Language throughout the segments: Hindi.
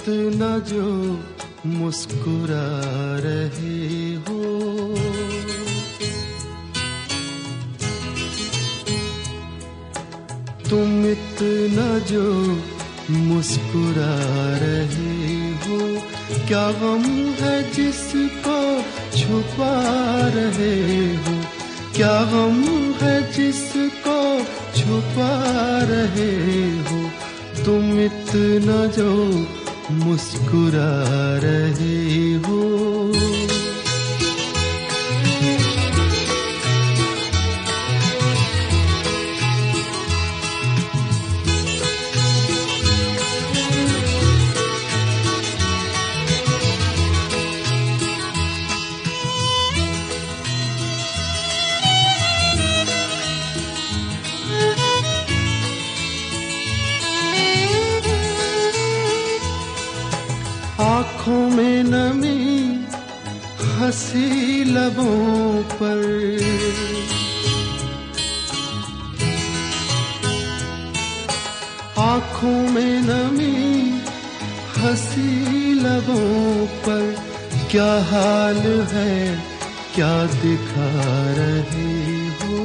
इतना जो मुस्कुरा रहे हो, तुम इतना जो मुस्कुरा रहे हो, क्या गम है जिसको छुपा रहे हो, क्या गम है जिसको छुपा रहे हो, तुम इतना जो मुस्कुरा रहे हो। आँखों में नमी हंसी लबों पर, आँखों में नमी हंसी लबों पर, क्या हाल है क्या दिखा रहे हो,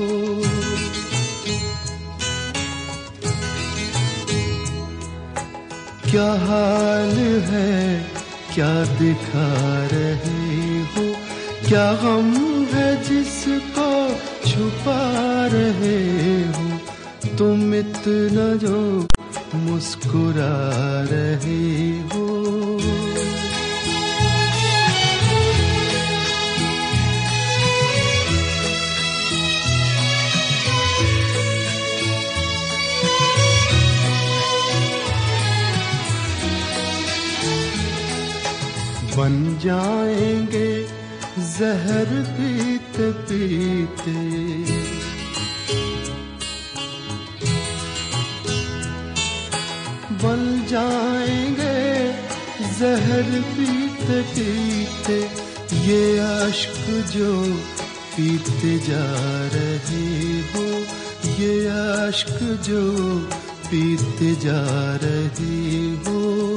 क्या हाल है क्या दिखा रहे हो, क्या गम है जिसको छुपा रहे हो, तुम इतना जो मुस्कुरा रहे हो। बन जाएंगे जहर पीते पीते, बन जाएंगे जहर पीते पीते, ये अश्क जो पीते जा रहे हो, ये अश्क जो पीते जा रहे हो।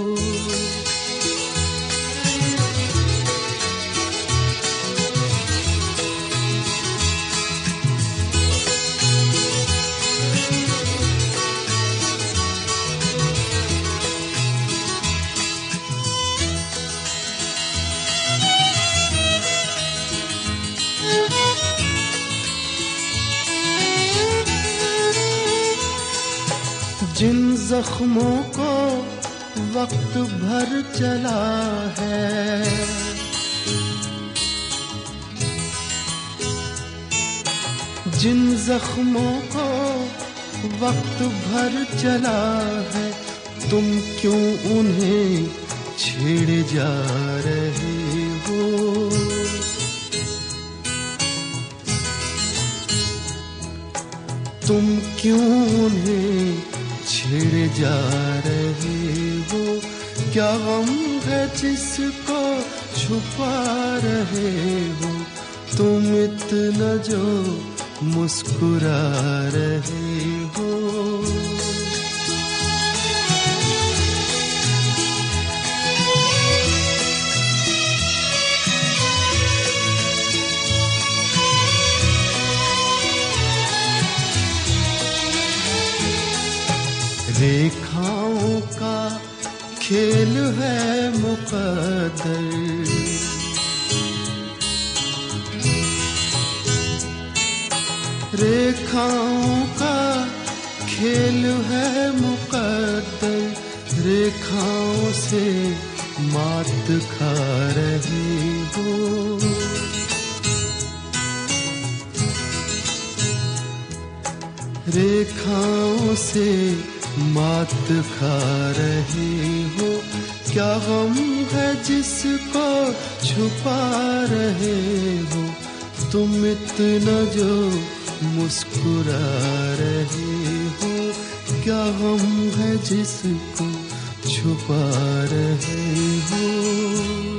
जिन जख्मों को वक्त भर चला है, जिन जख्मों को वक्त भर चला है, तुम क्यों उन्हें छेड़े जा रहे हो, तुम क्यों उन्हें छेड़े जा रहे हो, क्या गम है जिसको छुपा रहे हो, तुम इतना जो मुस्कुरा रहे हो। रेखाओं का खेल है मुक़द्दर, रेखाओं का खेल है मुक़द्दर, रेखाओं से मात खा रहे हो, रेखाओं से मात खा रहे हो, क्या गम है जिसको छुपा रहे हो, तुम इतना जो मुस्कुरा रहे हो, क्या गम है जिसको छुपा रहे हो।